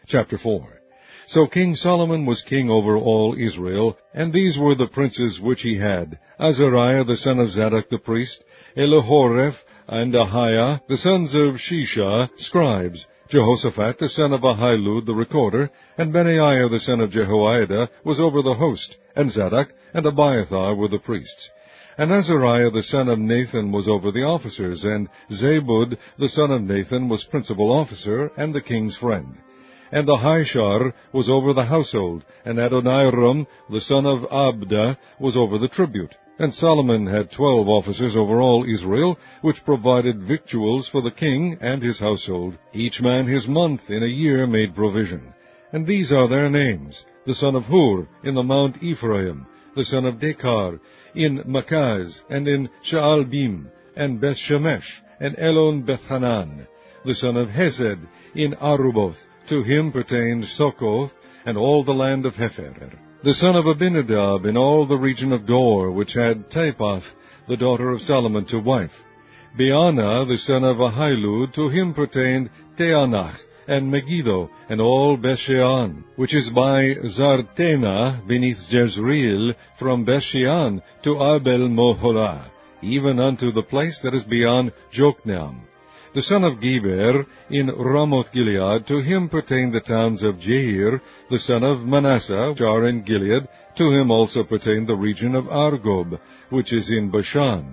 Chapter 4. So King Solomon was king over all Israel, and these were the princes which he had: Azariah the son of Zadok the priest, Elihoreph and Ahiah the sons of Shisha, scribes, Jehoshaphat the son of Ahilud the recorder, and Benaiah the son of Jehoiada was over the host, and Zadok and Abiathar were the priests. And Azariah the son of Nathan was over the officers, and Zabud the son of Nathan was principal officer, and the king's friend. And Ahishar was over the household, and Adoniram the son of Abda was over the tribute. And Solomon had 12 officers over all Israel, which provided victuals for the king and his household. Each man his month in a year made provision. And these are their names: the son of Hur in the Mount Ephraim, the son of Dekar in Makaz, and in Shaalbim, and Bethshemesh, and Elon Bethhanan, the son of Hesed in Aruboth. To him pertained Sokoth, and all the land of Hepher. The son of Abinadab in all the region of Dor, which had Taphath, the daughter of Solomon, to wife. Baana, the son of Ahilud, to him pertained Teanach, and Megiddo, and all Bethshean, which is by Zartena, beneath Jezreel, from Bethshean to Abel-Moholah, even unto the place that is beyond Jokneam. The son of Geber in Ramoth-Gilead, to him pertained the towns of Jair, the son of Manasseh, which are in Gilead. To him also pertained the region of Argob, which is in Bashan,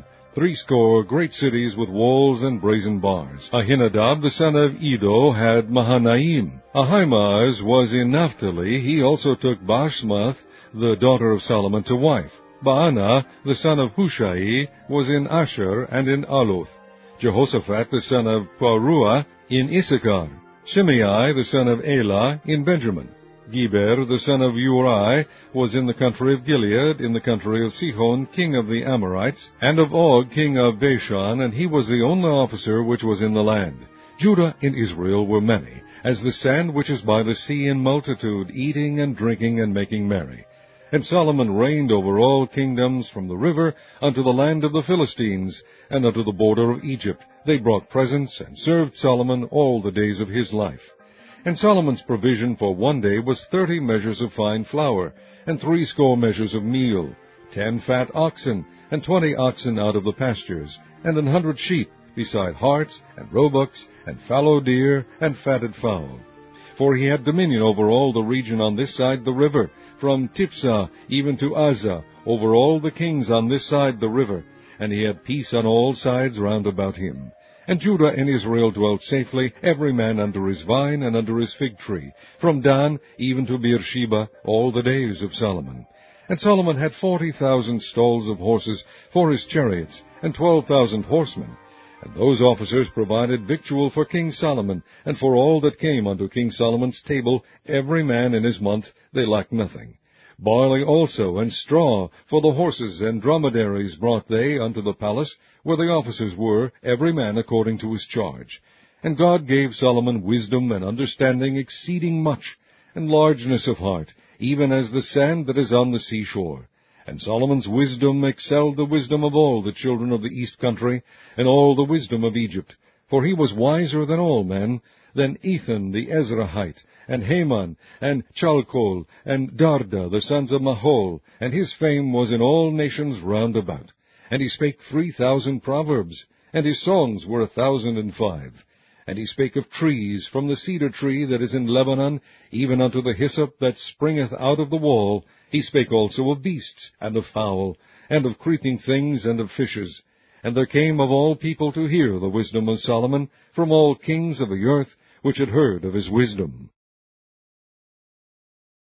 80 great cities with walls and brazen bars. Ahinadab, the son of Edo, had Mahanaim. Ahimaaz was in Naphtali. He also took Bashmath, the daughter of Solomon, to wife. Baana, the son of Hushai, was in Asher and in Aloth. Jehoshaphat the son of Paruah in Issachar, Shimei the son of Elah in Benjamin. Geber the son of Uri was in the country of Gilead, in the country of Sihon king of the Amorites, and of Og king of Bashan, and he was the only officer which was in the land. Judah and Israel were many, as the sand which is by the sea in multitude, eating and drinking and making merry. And Solomon reigned over all kingdoms from the river unto the land of the Philistines, and unto the border of Egypt. They brought presents, and served Solomon all the days of his life. And Solomon's provision for one day was 30 measures of fine flour, and 80 measures of meal, 10 fat oxen, and 20 oxen out of the pastures, and 100 sheep, beside harts, and roebucks, and fallow deer, and fatted fowl. For he had dominion over all the region on this side the river, from Tiphsah even to Azzah, over all the kings on this side the river, and he had peace on all sides round about him. And Judah and Israel dwelt safely, every man under his vine and under his fig tree, from Dan even to Beersheba, all the days of Solomon. And Solomon had 40,000 stalls of horses for his chariots, and 12,000 horsemen. And those officers provided victual for King Solomon, and for all that came unto King Solomon's table, every man in his month. They lacked nothing. Barley also and straw for the horses and dromedaries brought they unto the palace, where the officers were, every man according to his charge. And God gave Solomon wisdom and understanding exceeding much, and largeness of heart, even as the sand that is on the seashore. And Solomon's wisdom excelled the wisdom of all the children of the east country, and all the wisdom of Egypt. For he was wiser than all men, than Ethan the Ezrahite, and Heman, and Chalcol, and Darda, the sons of Mahol, and his fame was in all nations round about. And he spake 3,000 proverbs, and his songs were 1,005. And he spake of trees, from the cedar tree that is in Lebanon, even unto the hyssop that springeth out of the wall. He spake also of beasts, and of fowl, and of creeping things, and of fishes. And there came of all people to hear the wisdom of Solomon, from all kings of the earth, which had heard of his wisdom.